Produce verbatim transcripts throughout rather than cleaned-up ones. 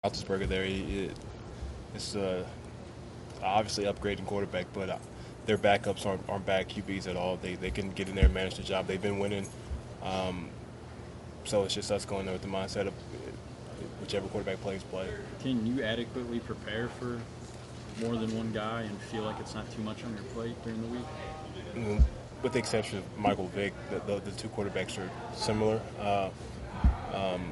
Roethlisberger there. He, it, it's uh, obviously upgrading quarterback, but uh, their backups aren't, aren't bad Q Bs at all. They they can get in there and manage the job. They've been winning. Um, so it's just us going there with the mindset of whichever quarterback plays play. Can you adequately prepare for more than one guy and feel like it's not too much on your plate during the week? Mm, With the exception of Michael Vick, the, the, the two quarterbacks are similar. Uh, um,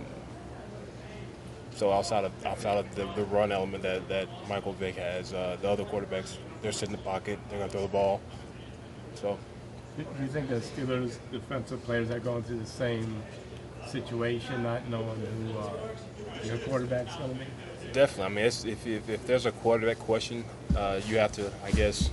so outside of outside of the, the run element that, that Michael Vick has, uh, the other quarterbacks, they're sitting in the pocket, they're going to throw the ball. So, Do you think the Steelers defensive players are going through the same situation, not knowing who uh, your quarterback's going to be? definitely. I mean, it's, if, if if there's a quarterback question, uh, you have to, I guess,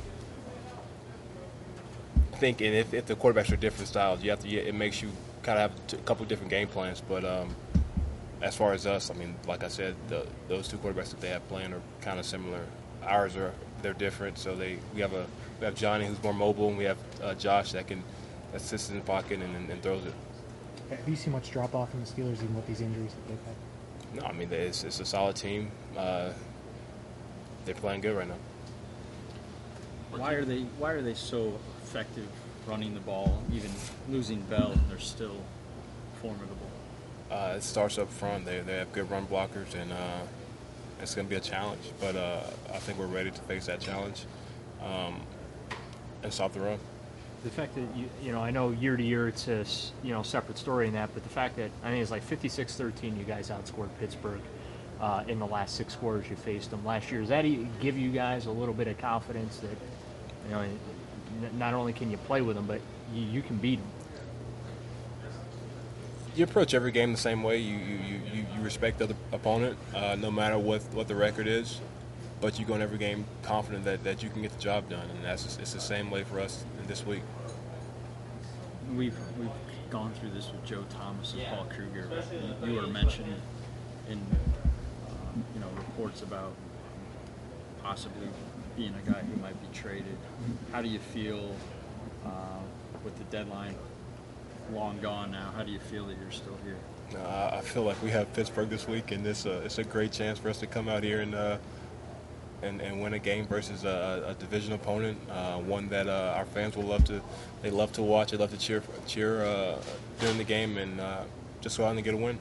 think. And if, if the quarterbacks are different styles, you have to. It makes you kind of have a couple different game plans. But um, as far as us, I mean, like I said, the, those two quarterbacks that they have playing are kind of similar. Ours are they're different. So they we have a we have Johnny who's more mobile, and we have uh, Josh that can that sits in the pocket and, and, and throws it. Have you seen much drop off in the Steelers even with these injuries that they've had? No, I mean it's it's a solid team. Uh, they're playing good right now. Why are they Why are they so effective running the ball? Even losing Bell, they're still formidable. Uh, it starts up front. They they have good run blockers, and uh, it's going to be a challenge. But uh, I think we're ready to face that challenge um, and stop the run. The fact that you you know I know year to year it's a s- you know separate story in that, but the fact that I think it's like fifty-six thirteen you guys outscored Pittsburgh uh, in the last six quarters you faced them last year. Does that e- give you guys a little bit of confidence that you know n- not only can you play with them, but you, you can beat them? You approach every game the same way. You you, you, you you respect the other opponent, uh, no matter what, what the record is. But you go in every game confident that, that you can get the job done, and that's just, it's the same way for us in this week. We've we've gone through this with Joe Thomas and Paul Kruger. You, you were mentioned in uh, you know reports about possibly being a guy who might be traded. How do you feel uh, with the deadline long gone now? How do you feel that you're still here? Uh, I feel like we have Pittsburgh this week, and this uh, it's a great chance for us to come out here and uh, and, and win a game versus a, a division opponent, uh, one that uh, our fans will love to they love to watch, they love to cheer cheer uh, during the game, and uh, just go out and get a win.